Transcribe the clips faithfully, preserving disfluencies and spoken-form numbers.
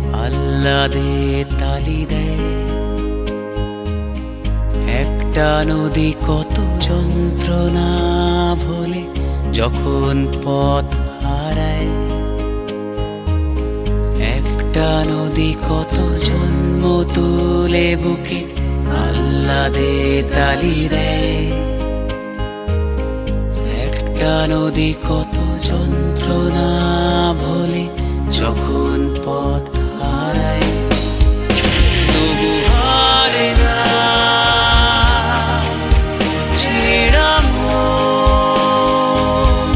আহ্লাদে তালি দেয়। একটা নদী কত যন্ত্রণা ভোলে যখন পথ হারায়। একটা নদী কত জন্ম তুলে বুকে আহ্লাদে তালি দেয়। একটা নদী কত যন্ত্রণা ভোলে যখন পথ হারায়। তবু হারে না ছেঁড়া মন,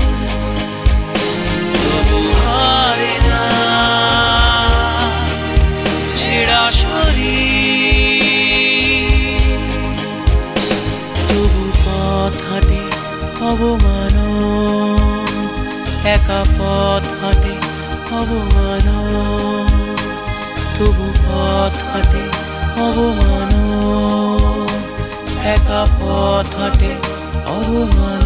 তবু হারে না ছেঁড়া শরীর। তবু পথ হাঁটে অবমান, একা পথ হাঁটে অবমান। তবু পথ হাঁটে অবমান, একা পথ হাঁটে অবমান।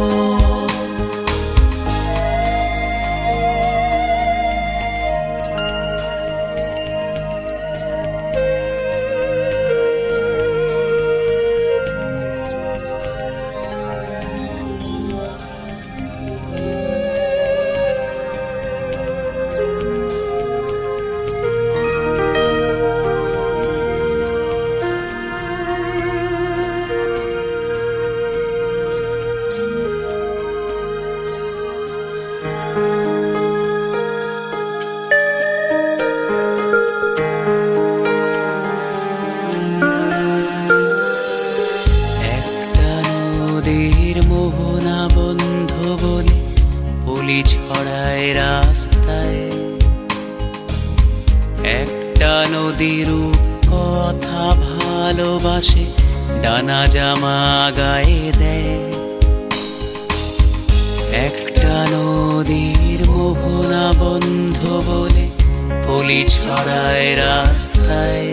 মোহনা বন্ধ বলে পলি ছড়ায় রাস্তায়। একটা নদীর কথা ভালোবাসে ডানা জামা গায়ে দেয়। একটা নদীর মোহনা বন্ধ বলে পলি ছড়ায় রাস্তায়।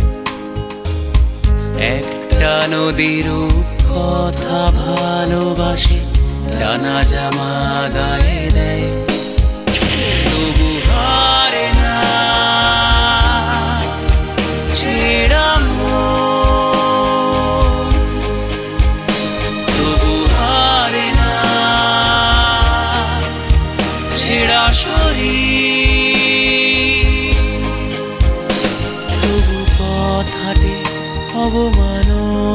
একটা নদীর কথা ভালোবাসে ডানা জামা গায়ে দেয়। তবু হারে না ছেঁড়া মন, তবু হারে না ছেঁড়া শরীর। তবু পথ হাঁটে অবমান,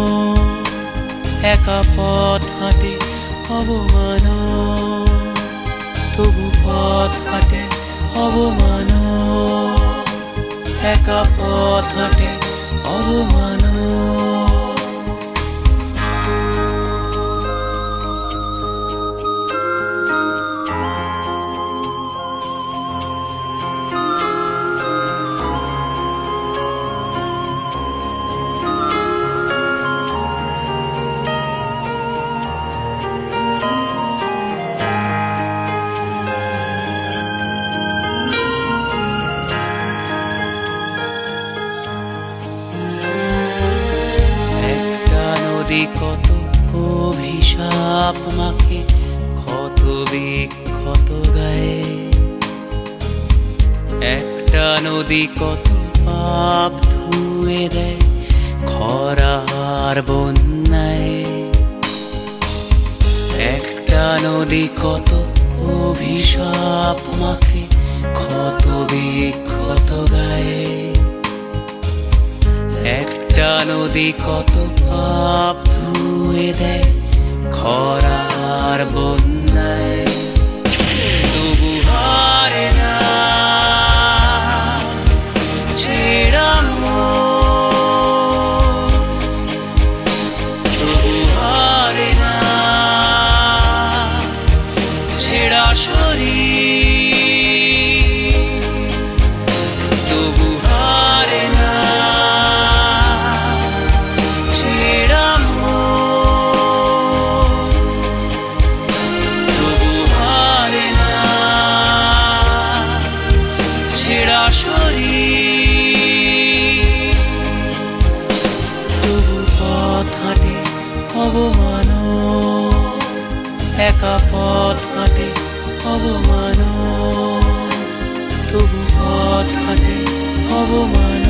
একা পথ হাঁটে অবমান। তবু পথ হাঁটে অবমান, একা পথ হাঁটে অবমান। কত অভিশাপ মাখে ক্ষত বিক্ষত গায়ে। একটা নদী কত পাপ ধুয়ে দেয় খরার বন্যায়। একটা নদী কত অভিশাপ মাখে ক্ষত বিক্ষত গায়ে। একটা নদী কত পাপ ধুয়ে দেয় খরার বন্যায়। তবু হারে না ছেঁড়া মন, তবু হারে না ছেঁড়া শরীর। তবু হারে না ছেঁড়া মন, তবু হারে না ছেঁড়া শরীর। তবু পথ হাঁটে অবমান, একা পথ হাঁটে অবমান। তবু পথ হাঁটে অবমান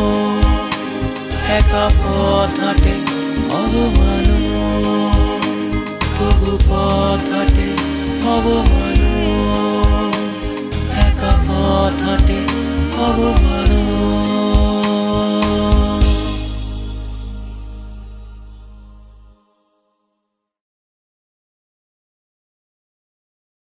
একা পথ হাঁটে অবমান তবু পথ হাঁটে অবমান একা পথ হাঁটে অবমান।